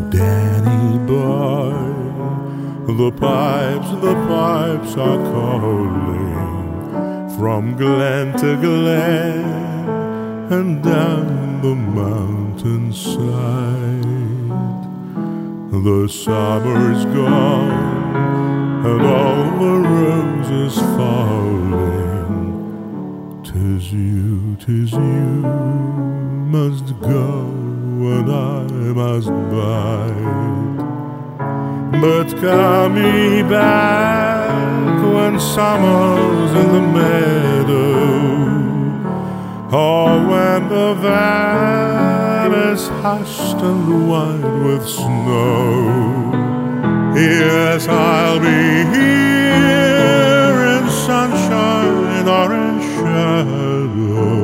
Danny boy, the pipes are calling from glen to glen and down the mountainside. The summer's gone and all the roses falling. 'Tis you must go and I must bide. But call me back when summer's in the meadow, or when the valley's hushed and white with snow. Yes, I'll be here in sunshine or in shadow.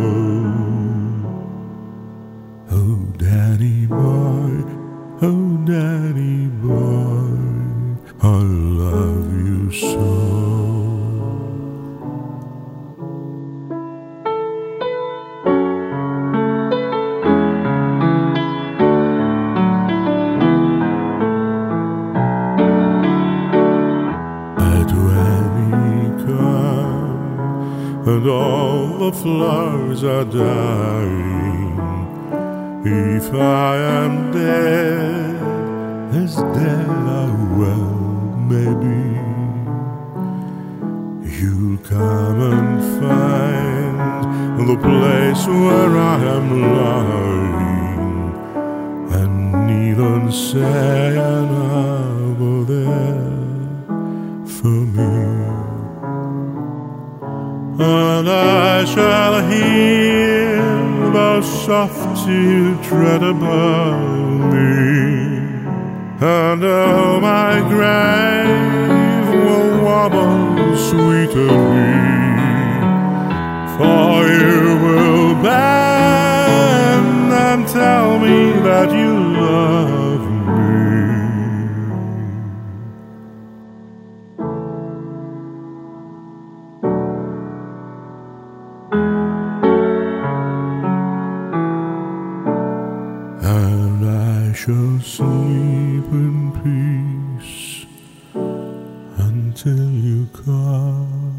Oh, Danny boy, oh, Danny boy, I love you so. And all the flowers are dying. If I am dead, as dead I well may be, you'll come and find the place where I am lying, and even say an hour there for me. And I shall hear the soft tread above me, and oh, my grave will wobble sweetly, for you will bend and tell me that you love me. And I shall sleep in peace until you come.